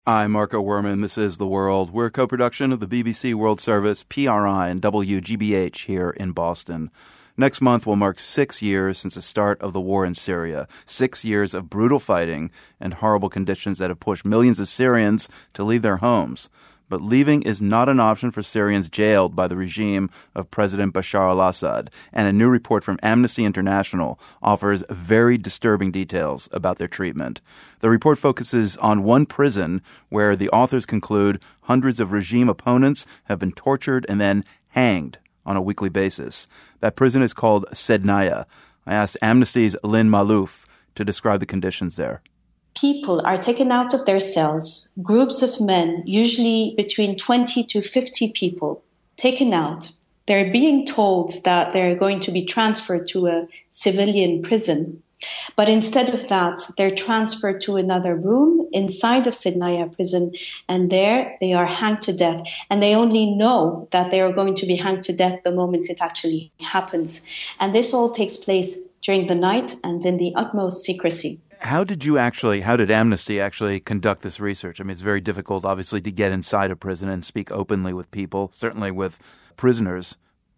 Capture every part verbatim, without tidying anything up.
I'm Marco Werman. This is The World. We're a co-production of the B B C World Service, P R I, and W G B H here in Boston. Next month will mark six years since the start of the war in Syria. Six years of brutal fighting and horrible conditions that have pushed millions of Syrians to leave their homes. But leaving is not an option for Syrians jailed by the regime of President Bashar al-Assad. And a new report from Amnesty International offers very disturbing details about their treatment. The report focuses on one prison where the authors conclude hundreds of regime opponents have been tortured and then hanged on a weekly basis. That prison is called Sednaya. I asked Amnesty's Lynn Malouf to describe the conditions there. People are taken out of their cells, groups of men, usually between twenty to fifty people, taken out. They're being told that they're going to be transferred to a civilian prison. But instead of that, they're transferred to another room inside of Sednaya prison, and there they are hanged to death. And they only know that they are going to be hanged to death the moment it actually happens. And this all takes place during the night and in the utmost secrecy. How did you actually, how did Amnesty actually conduct this research? I mean, it's very difficult, obviously, to get inside a prison and speak openly with people, certainly with prisoners.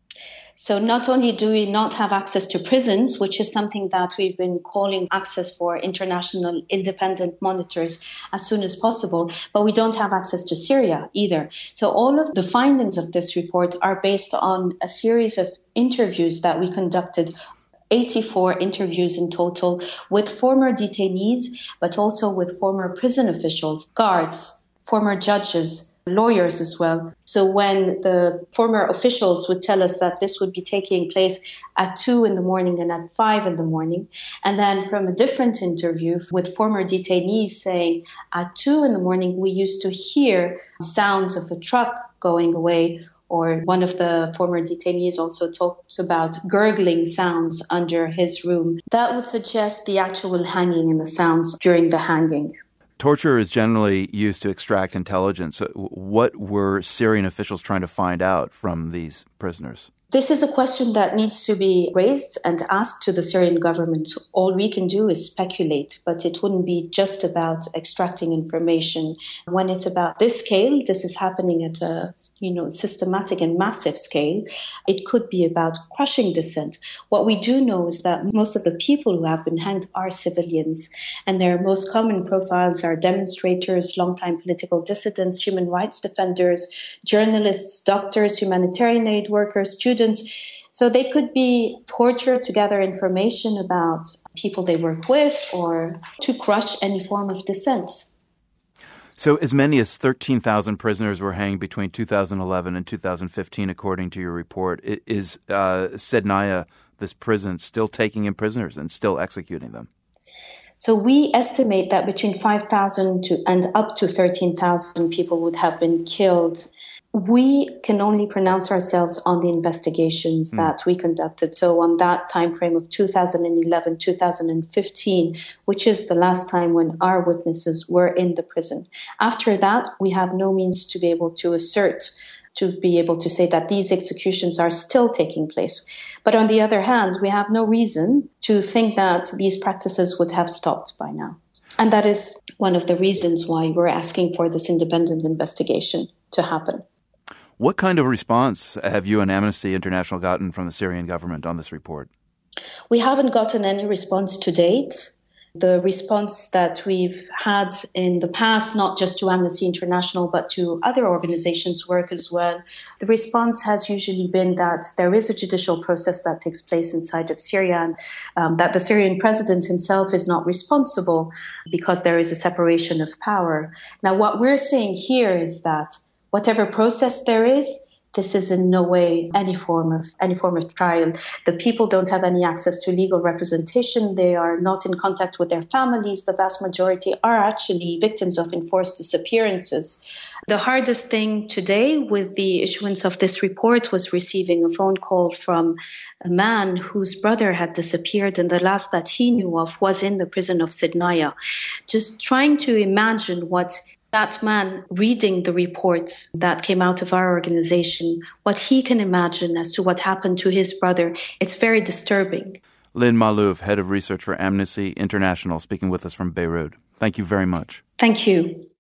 So not only do we not have access to prisons, which is something that we've been calling access for international independent monitors as soon as possible, but we don't have access to Syria either. So all of the findings of this report are based on a series of interviews that we conducted, eighty-four interviews in total, with former detainees, but also with former prison officials, guards, former judges, lawyers as well. So when the former officials would tell us that this would be taking place at two in the morning and at five in the morning, and then from a different interview with former detainees saying at two in the morning we used to hear sounds of a truck going away, or one of the former detainees also talks about gurgling sounds under his room. That would suggest the actual hanging and the sounds during the hanging. Torture is generally used to extract intelligence. What were Syrian officials trying to find out from these prisoners? This is a question that needs to be raised and asked to the Syrian government. All we can do is speculate, but it wouldn't be just about extracting information. When it's about this scale, this is happening at a you know systematic and massive scale. It could be about crushing dissent. What we do know is that most of the people who have been hanged are civilians, and their most common profiles are demonstrators, longtime political dissidents, human rights defenders, journalists, doctors, humanitarian aid workers, students. So they could be tortured to gather information about people they work with or to crush any form of dissent. So as many as thirteen thousand prisoners were hanged between two thousand eleven and two thousand fifteen, according to your report. Is uh, Sednaya, this prison, still taking in prisoners and still executing them? So we estimate that between five thousand to and up to thirteen thousand people would have been killed. We can only pronounce ourselves on the investigations mm. that we conducted. So on that time frame of two thousand eleven, two thousand fifteen, which is the last time when our witnesses were in the prison. After that, we have no means to be able to assert, to be able to say that these executions are still taking place. But on the other hand, we have no reason to think that these practices would have stopped by now. And that is one of the reasons why we're asking for this independent investigation to happen. What kind of response have you and Amnesty International gotten from the Syrian government on this report? We haven't gotten any response to date. The response that we've had in the past, not just to Amnesty International, but to other organizations' work as well, the response has usually been that there is a judicial process that takes place inside of Syria, and um, that the Syrian president himself is not responsible because there is a separation of power. Now, what we're saying here is that whatever process there is, this is in no way any form of any form of trial. The people don't have any access to legal representation. They are not in contact with their families. The vast majority are actually victims of enforced disappearances. The hardest thing today with the issuance of this report was receiving a phone call from a man whose brother had disappeared, and the last that he knew of was in the prison of Sednaya. Just trying to imagine what that man reading the report that came out of our organization, what he can imagine as to what happened to his brother, it's very disturbing. Lynn Malouf, Head of Research for Amnesty International, speaking with us from Beirut. Thank you very much. Thank you.